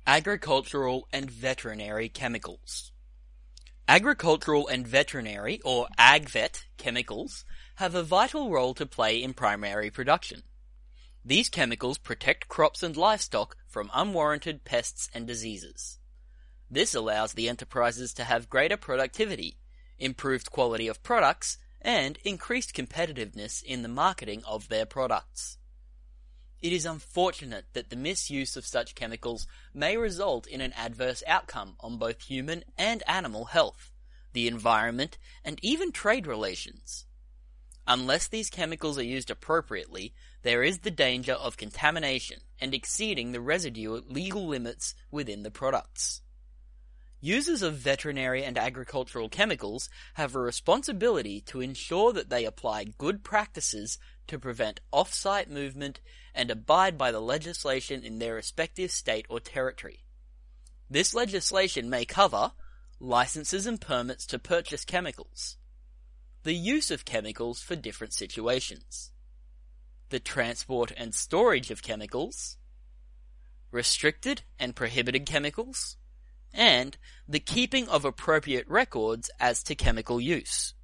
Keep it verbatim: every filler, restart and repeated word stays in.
Agricultural and veterinary chemicals. Agricultural and veterinary, or AgVet, chemicals have a vital role to play in primary production. These chemicals protect crops and livestock from unwarranted pests and diseases. This allows the enterprises to have greater productivity, improved quality of products, and increased competitiveness in the marketing of their products. It is unfortunate that the misuse of such chemicals may result in an adverse outcome on both human and animal health, the environment, and even trade relations. Unless these chemicals are used appropriately, there is the danger of contamination and exceeding the residual legal limits within the products. Users of veterinary and agricultural chemicals have a responsibility to ensure that they apply good practices to prevent off-site movement and abide by the legislation in their respective state or territory. This legislation may cover licenses and permits to purchase chemicals, the use of chemicals for different situations, the transport and storage of chemicals, restricted and prohibited chemicals, and the keeping of appropriate records as to chemical use.